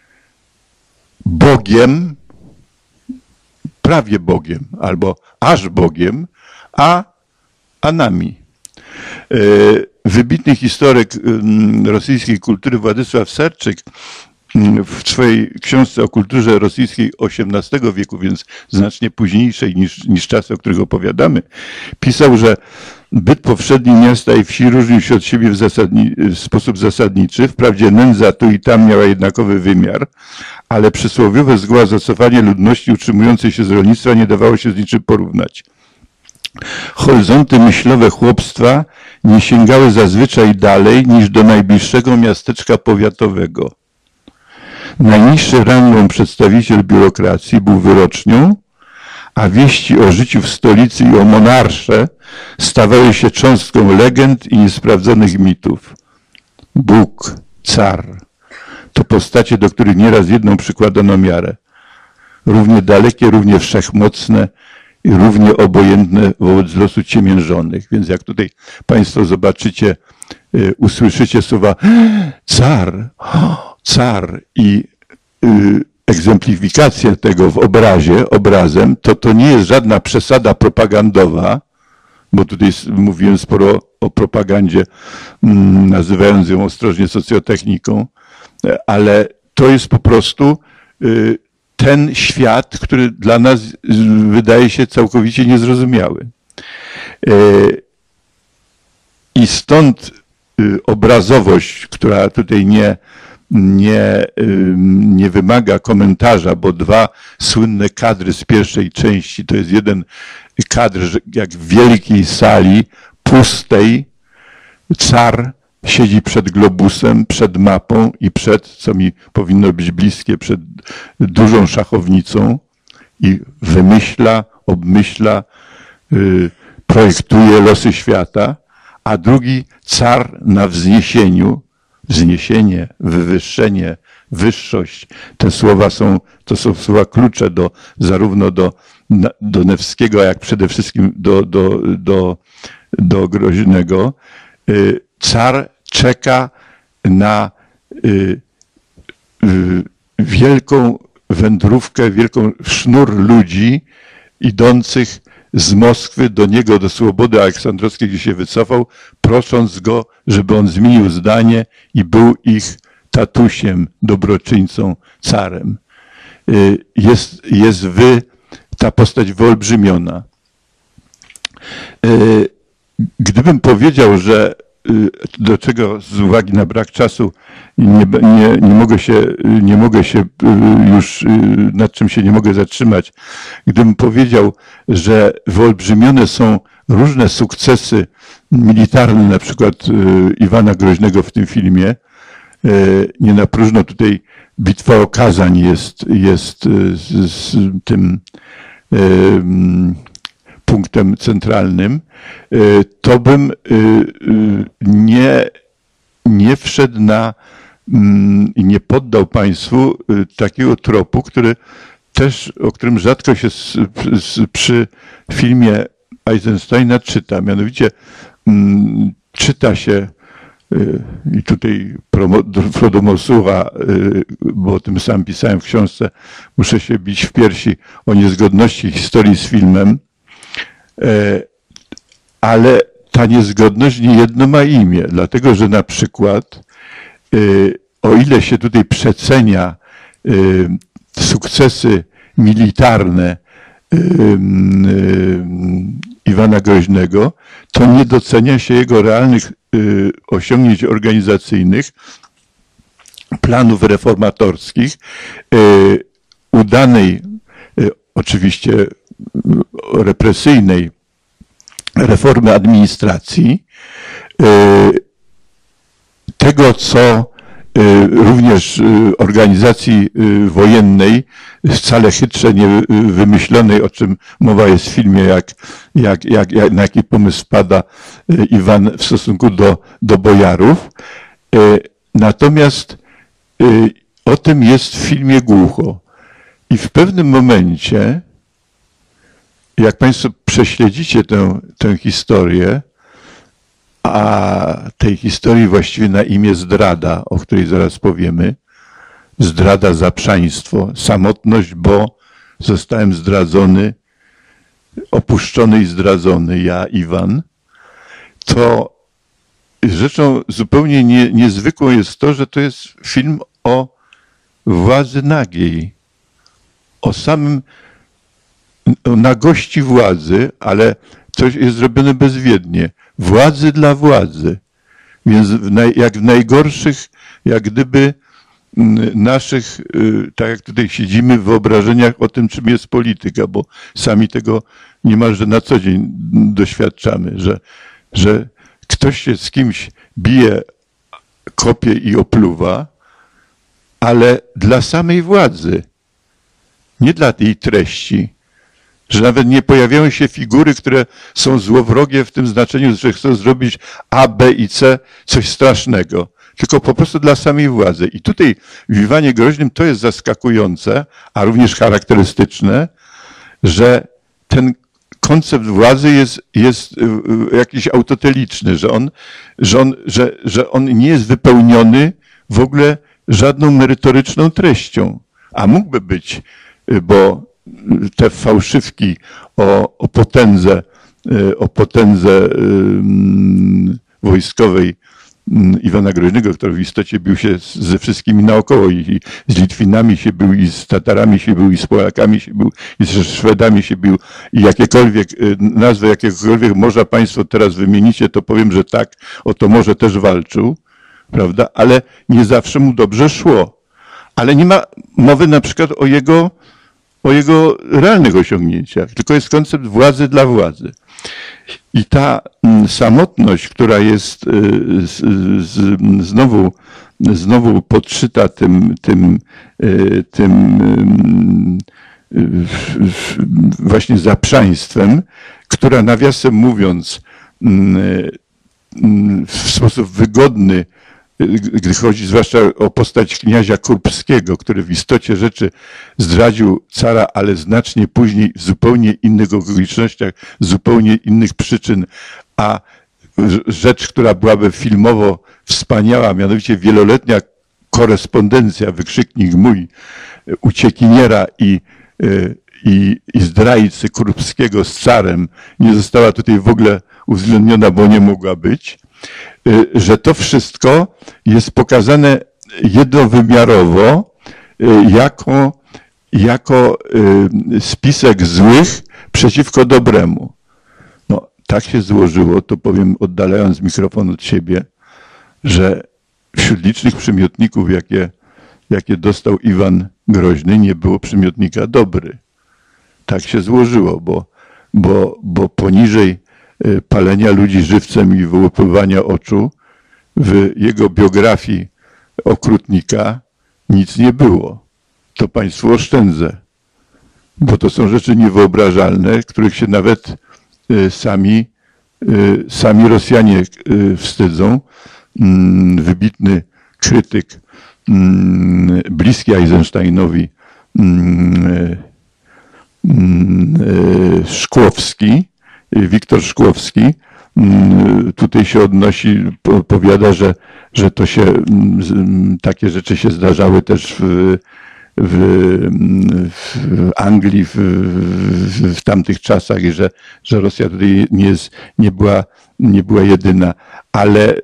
Bogiem, prawie Bogiem, albo aż Bogiem, a nami. Wybitny historyk rosyjskiej kultury Władysław Serczyk w swojej książce o kulturze rosyjskiej XVIII wieku, więc znacznie późniejszej niż czasy, o których opowiadamy, pisał, że byt powszedni miasta i wsi różnił się od siebie w sposób zasadniczy. Wprawdzie nędza tu i tam miała jednakowy wymiar, ale przysłowiowe zgoła zacofanie ludności utrzymującej się z rolnictwa nie dawało się z niczym porównać. Horyzonty myślowe chłopstwa nie sięgały zazwyczaj dalej niż do najbliższego miasteczka powiatowego. Najniższy rangą przedstawiciel biurokracji był wyrocznią, a wieści o życiu w stolicy i o monarsze stawały się cząstką legend i niesprawdzonych mitów. Bóg, car, to postacie, do których nieraz jedną przykładano miarę. Równie dalekie, równie wszechmocne i równie obojętne wobec losu ciemiężonych. Więc jak tutaj Państwo zobaczycie, usłyszycie słowa car i egzemplifikację tego w obrazem, to nie jest żadna przesada propagandowa, bo tutaj mówiłem sporo o propagandzie, nazywając ją ostrożnie socjotechniką, ale to jest po prostu ten świat, który dla nas wydaje się całkowicie niezrozumiały. I stąd obrazowość, która tutaj nie wymaga komentarza, bo dwa słynne kadry z pierwszej części, to jest jeden kadr, jak w wielkiej sali, pustej, car siedzi przed globusem, przed mapą i co mi powinno być bliskie, przed dużą szachownicą i wymyśla, obmyśla, projektuje losy świata, a drugi car na wzniesieniu, wzniesienie, wywyższenie, wyższość. Te słowa to są słowa klucze zarówno do Newskiego, jak przede wszystkim do Groźnego. Car czeka na wielką wędrówkę, wielką sznur ludzi idących z Moskwy do niego, do Swobody Aleksandrowskiej, gdzie się wycofał, prosząc go, żeby on zmienił zdanie i był ich tatusiem, dobroczyńcą, carem. Jest ta postać wyolbrzymiona. Gdybym powiedział, że do czego z uwagi na brak czasu nie mogę się już, nad czym się nie mogę zatrzymać, gdybym powiedział, że wyolbrzymione są różne sukcesy militarne, na przykład Iwana Groźnego w tym filmie, nie na próżno tutaj Bitwa o Kazań jest z tym punktem centralnym, to bym nie wszedł i nie poddał Państwu takiego tropu, o którym rzadko się przy filmie Eisensteina czyta. Mianowicie czyta się, i tutaj Frodo Mosura, bo o tym sam pisałem w książce, muszę się bić w piersi o niezgodności historii z filmem, ale ta niezgodność niejedno ma imię, dlatego że na przykład o ile się tutaj przecenia sukcesy militarne Iwana Groźnego, to nie docenia się jego realnych osiągnięć organizacyjnych, planów reformatorskich, udanej, oczywiście represyjnej reformy administracji, tego, co również organizacji wojennej, wcale chytrze nie wymyślonej, o czym mowa jest w filmie, na jaki pomysł wpada Iwan w stosunku do bojarów. Natomiast o tym jest w filmie głucho. I w pewnym momencie, jak Państwo prześledzicie tę historię, a tej historii właściwie na imię zdrada, o której zaraz powiemy, zdrada, zaprzaństwo, samotność, bo zostałem zdradzony, opuszczony i zdradzony, ja, Iwan, to rzeczą zupełnie niezwykłą jest to, że to jest film o władzy nagiej, o nagości władzy, ale to jest zrobione bezwiednie. Władzy dla władzy. Więc jak w najgorszych, jak gdyby naszych, tak jak tutaj siedzimy, w wyobrażeniach o tym, czym jest polityka, bo sami tego niemalże na co dzień doświadczamy, że ktoś się z kimś bije, kopie i opluwa, ale dla samej władzy, nie dla tej treści. Że nawet nie pojawiają się figury, które są złowrogie w tym znaczeniu, że chcą zrobić A, B i C coś strasznego, tylko po prostu dla samej władzy. I tutaj w Iwanie Groźnym to jest zaskakujące, a również charakterystyczne, że ten koncept władzy jest jakiś autoteliczny, że on nie jest wypełniony w ogóle żadną merytoryczną treścią, a mógłby być, bo te fałszywki o potędze wojskowej Iwana Groźnego, który w istocie bił się ze wszystkimi naokoło i z Litwinami się bił, i z Tatarami się bił, i z Polakami się bił, i z Szwedami się bił, i nazwę jakiegokolwiek morza Państwo teraz wymienicie, to powiem, że tak, o to morze też walczył, prawda, ale nie zawsze mu dobrze szło. Ale nie ma mowy na przykład o jego realnych osiągnięciach, tylko jest koncept władzy dla władzy. I ta samotność, która jest znowu podszyta tym właśnie zaprzaństwem, która nawiasem mówiąc w sposób wygodny, gdy chodzi zwłaszcza o postać kniazia Kurbskiego, który w istocie rzeczy zdradził cara, ale znacznie później w zupełnie innych okolicznościach, z zupełnie innych przyczyn, a rzecz, która byłaby filmowo wspaniała, mianowicie wieloletnia korespondencja, wykrzyknik mój, uciekiniera i zdrajcy Kurbskiego z carem, nie została tutaj w ogóle uwzględniona, bo nie mogła być, że to wszystko jest pokazane jednowymiarowo jako spisek złych przeciwko dobremu. No, tak się złożyło, to powiem oddalając mikrofon od siebie, że wśród licznych przymiotników, jakie dostał Iwan Groźny, nie było przymiotnika dobry. Tak się złożyło, bo poniżej palenia ludzi żywcem i wyłupywania oczu w jego biografii okrutnika nic nie było. To Państwu oszczędzę, bo to są rzeczy niewyobrażalne, których się nawet sami Rosjanie wstydzą. Wybitny krytyk, bliski Eisensteinowi, Szkłowski, Wiktor Szkłowski, tutaj się odnosi, powiada, że to się, takie rzeczy się zdarzały też w Anglii w tamtych czasach i że Rosja tutaj nie była jedyna. Ale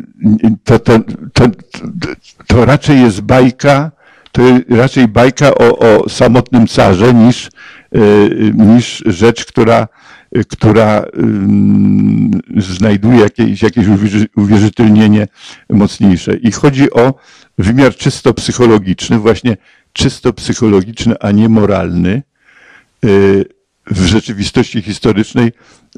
to raczej jest bajka, raczej bajka o samotnym carze niż rzecz, która znajduje jakieś uwierzytelnienie mocniejsze. I chodzi o wymiar czysto psychologiczny, właśnie czysto psychologiczny, a nie moralny. W rzeczywistości historycznej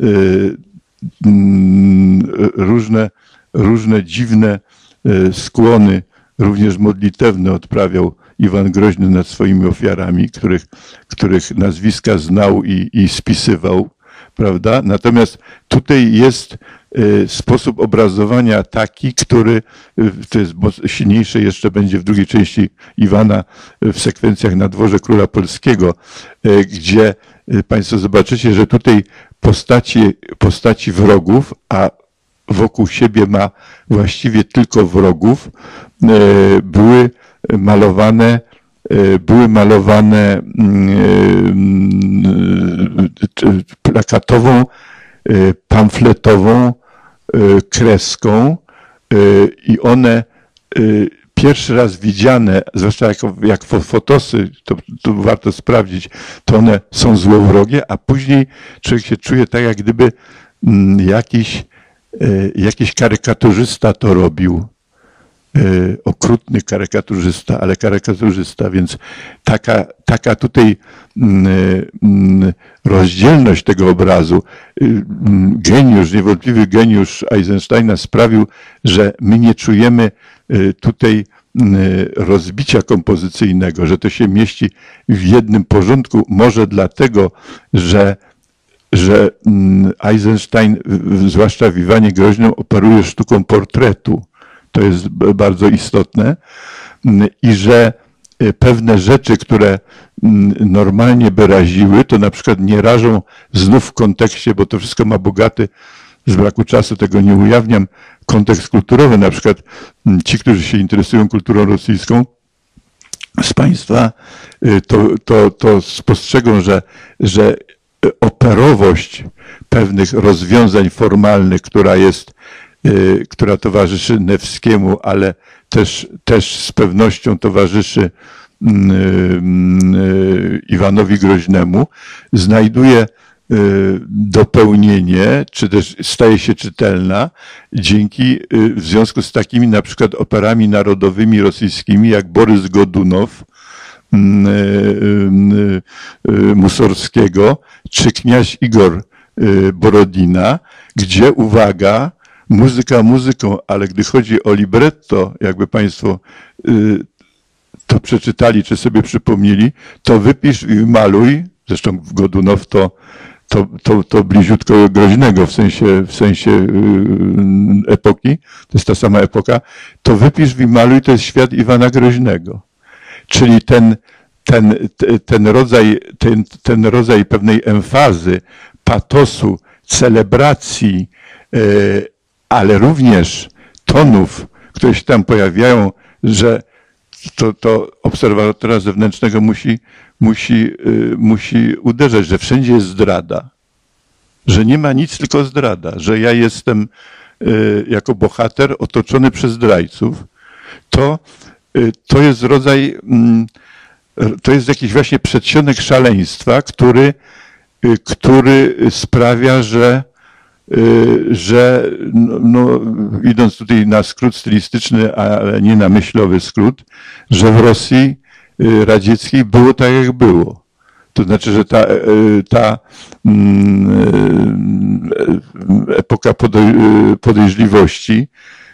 różne dziwne skłony, również modlitewne, odprawiał Iwan Groźny nad swoimi ofiarami, których nazwiska znał i spisywał, prawda? Natomiast tutaj jest sposób obrazowania taki, który to jest silniejsze jeszcze będzie w drugiej części Iwana w sekwencjach na dworze króla polskiego, gdzie Państwo zobaczycie, że tutaj postaci wrogów, a wokół siebie ma właściwie tylko wrogów, były malowane plakatową, pamfletową kreską i one pierwszy raz widziane, zwłaszcza jak fotosy, to warto sprawdzić, to one są złowrogie, a później człowiek się czuje tak, jak gdyby jakiś karykaturzysta to robił. Okrutny karykaturzysta, ale karykaturzysta, więc taka tutaj rozdzielność tego obrazu, niewątpliwy geniusz Eisensteina sprawił, że my nie czujemy tutaj rozbicia kompozycyjnego, że to się mieści w jednym porządku, może dlatego, że Eisenstein, zwłaszcza w Iwanie Groźnym, operuje sztuką portretu. To jest bardzo istotne i że pewne rzeczy, które normalnie by raziły, to na przykład nie rażą znów w kontekście, bo to wszystko ma bogaty, z braku czasu tego nie ujawniam, kontekst kulturowy. Na przykład ci, którzy się interesują kulturą rosyjską z Państwa, to spostrzegą, że operowość pewnych rozwiązań formalnych, która towarzyszy Newskiemu, ale też z pewnością towarzyszy Iwanowi Groźnemu, znajduje dopełnienie, czy też staje się czytelna w związku z takimi na przykład operami narodowymi rosyjskimi, jak Borys Godunow Musorskiego, czy Kniaź Igor Borodina, gdzie, uwaga, muzyka muzyką, ale gdy chodzi o libretto, jakby Państwo to przeczytali, czy sobie przypomnieli, to wypisz i wymaluj, zresztą Godunow to bliziutko Groźnego w sensie epoki, to jest ta sama epoka, to wypisz, wymaluj, to jest świat Iwana Groźnego. Czyli ten rodzaj pewnej emfazy, patosu, celebracji, ale również tonów, które się tam pojawiają, że to obserwatora zewnętrznego musi uderzać, że wszędzie jest zdrada, że nie ma nic, tylko zdrada, że ja jestem jako bohater otoczony przez zdrajców. To jest rodzaj, to jest jakiś właśnie przedsionek szaleństwa, który sprawia, że idąc tutaj na skrót stylistyczny, ale nie na myślowy skrót, że w Rosji radzieckiej było tak, jak było. To znaczy, że ta epoka podejrzliwości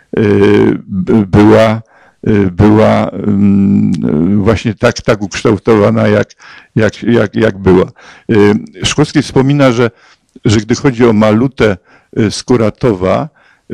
była właśnie tak ukształtowana, jak była. Szkocki wspomina, że gdy chodzi o Malutę Skuratowa,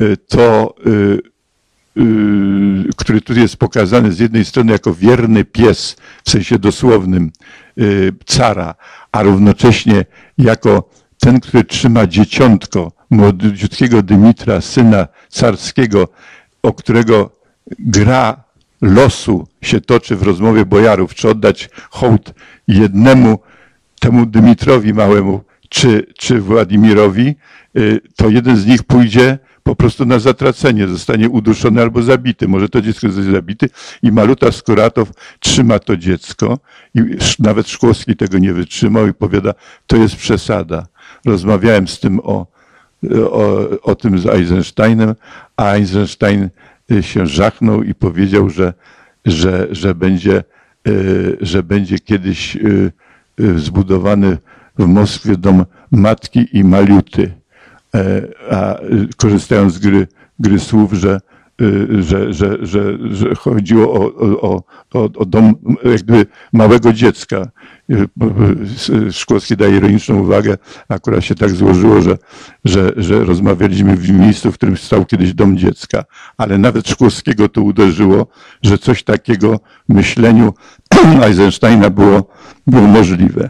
który tu jest pokazany z jednej strony jako wierny pies, w sensie dosłownym, cara, a równocześnie jako ten, który trzyma dzieciątko, młodziutkiego Dymitra, syna carskiego, o którego gra losu się toczy w rozmowie bojarów, czy oddać hołd jednemu, temu Dymitrowi małemu, czy Władimirowi, to jeden z nich pójdzie po prostu na zatracenie, zostanie uduszony albo zabity. Może to dziecko zostać zabity i Maluta Skuratow trzyma to dziecko i nawet Szkłowski tego nie wytrzymał i powiada, to jest przesada. Rozmawiałem z tym o tym z Eisensteinem, a Eisenstein się żachnął i powiedział, że będzie kiedyś zbudowany w Moskwie dom matki i Maluty, a korzystając z gry słów, że chodziło o dom jakby małego dziecka. Szkłowski daje ironiczną uwagę, akurat się tak złożyło, że rozmawialiśmy w miejscu, w którym stał kiedyś dom dziecka, ale nawet Szkłowskiego to uderzyło, że coś takiego w myśleniu Eisensteina było możliwe.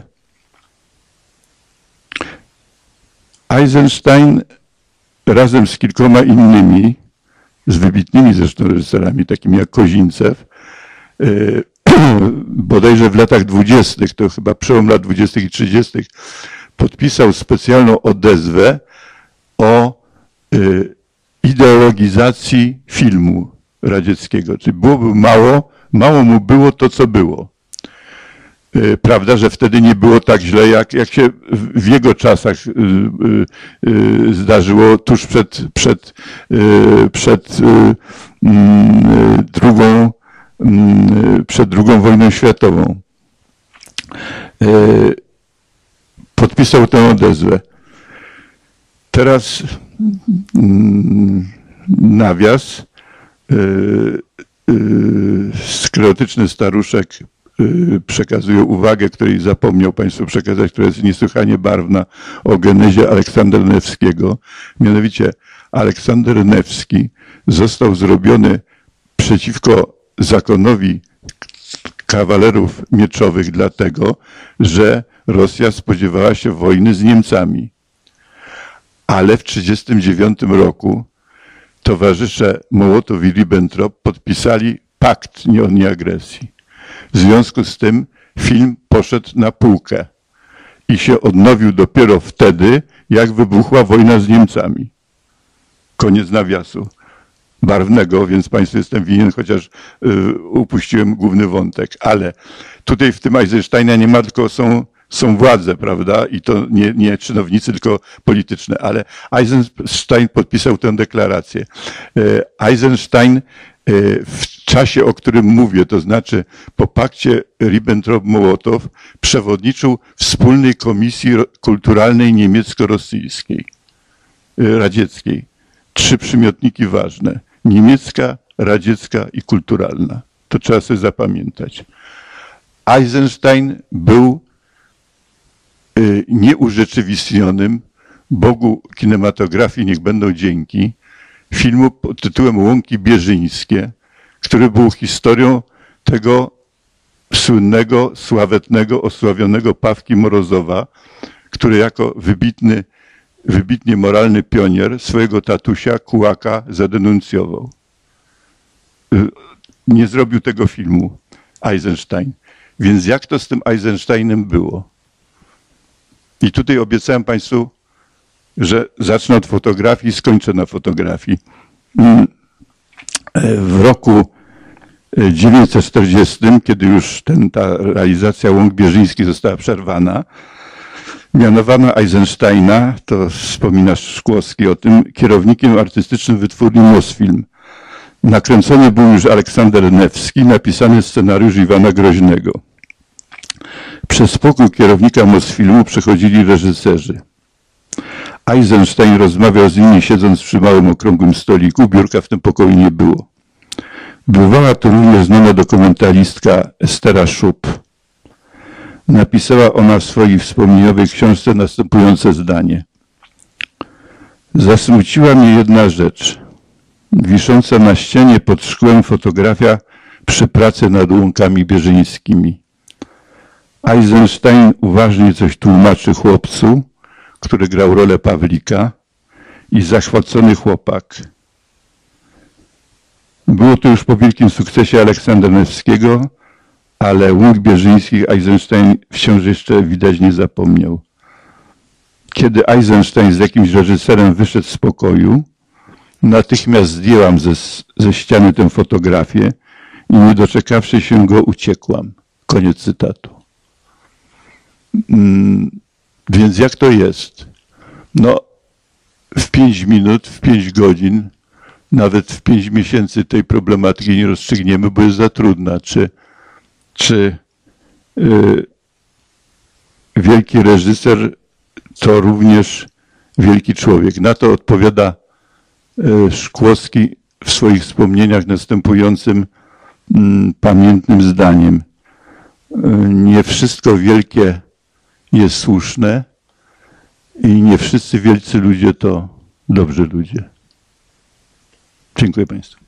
Eisenstein razem z kilkoma innymi, z wybitnymi zresztą reżyserami, takimi jak Kozińcew, bodajże w latach 20., to chyba przełom lat 20. i 30., podpisał specjalną odezwę o ideologizacji filmu radzieckiego. Czyli byłoby mało mu było to, co było. Prawda, że wtedy nie było tak źle, jak się w jego czasach zdarzyło tuż przed II wojną światową. Podpisał tę odezwę. Teraz nawias. Sklerotyczny staruszek przekazuje uwagę, której zapomniał Państwu przekazać, która jest niesłychanie barwna, o genezie Aleksandra Newskiego. Mianowicie Aleksander Newski został zrobiony przeciwko zakonowi kawalerów mieczowych dlatego, że Rosja spodziewała się wojny z Niemcami. Ale w 1939 roku towarzysze Mołotow i Ribbentrop podpisali pakt o nieagresji. W związku z tym film poszedł na półkę i się odnowił dopiero wtedy, jak wybuchła wojna z Niemcami. Koniec nawiasu. Barwnego, więc Państwu jestem winien, chociaż upuściłem główny wątek. Ale tutaj w tym Eisensteina nie ma, tylko są władze, prawda? I to nie czynownicy, tylko polityczne. Ale Eisenstein podpisał tę deklarację. Eisenstein w czasie, o którym mówię, to znaczy po pakcie Ribbentrop-Mołotow, przewodniczył Wspólnej Komisji Kulturalnej Niemiecko-Rosyjskiej, radzieckiej. 3 przymiotniki ważne. Niemiecka, radziecka i kulturalna. To trzeba sobie zapamiętać. Eisenstein był nieurzeczywistnionym, Bogu kinematografii niech będą dzięki, filmu pod tytułem Łąki Bierzyńskie, który był historią tego słynnego, sławetnego, osławionego Pawki Morozowa, który jako wybitnie moralny pionier swojego tatusia, Kułaka, zadenuncjował. Nie zrobił tego filmu Eisenstein. Więc jak to z tym Eisensteinem było? I tutaj obiecałem Państwu, że zacznę od fotografii i skończę na fotografii. W roku 1940, kiedy już ta realizacja Łąk Bierzyńskich została przerwana, mianowano Eisensteina, to wspomina Szkłowski o tym, kierownikiem artystycznym wytwórni Mosfilm. Nakręcony był już Aleksander Newski, napisany scenariusz Iwana Groźnego. Przez pokój kierownika Mosfilmu przechodzili reżyserzy. Eisenstein rozmawiał z nimi, siedząc przy małym okrągłym stoliku, biurka w tym pokoju nie było. Bywała to również znana dokumentalistka Estera Szup. Napisała ona w swojej wspomnieniowej książce następujące zdanie. Zasmuciła mnie jedna rzecz. Wisząca na ścianie pod szkłem fotografia przy pracy nad Łąkami Bierzyńskimi. Eisenstein uważnie coś tłumaczy chłopcu, który grał rolę Pawlika, i zachwycony chłopak. Było to już po wielkim sukcesie Aleksandra Newskiego, ale łuk bierzyńskich Eisenstein wciąż jeszcze widać nie zapomniał. Kiedy Eisenstein z jakimś reżyserem wyszedł z pokoju, natychmiast zdjęłam ze ściany tę fotografię i nie doczekawszy się go uciekłam. Koniec cytatu. Więc jak to jest? No, w 5 minut, w 5 godzin, nawet w 5 miesięcy tej problematyki nie rozstrzygniemy, bo jest za trudna. Czy wielki reżyser to również wielki człowiek? Na to odpowiada Szkłoski w swoich wspomnieniach następującym pamiętnym zdaniem. Nie wszystko wielkie jest słuszne i nie wszyscy wielcy ludzie to dobrzy ludzie. Dziękuję Państwu.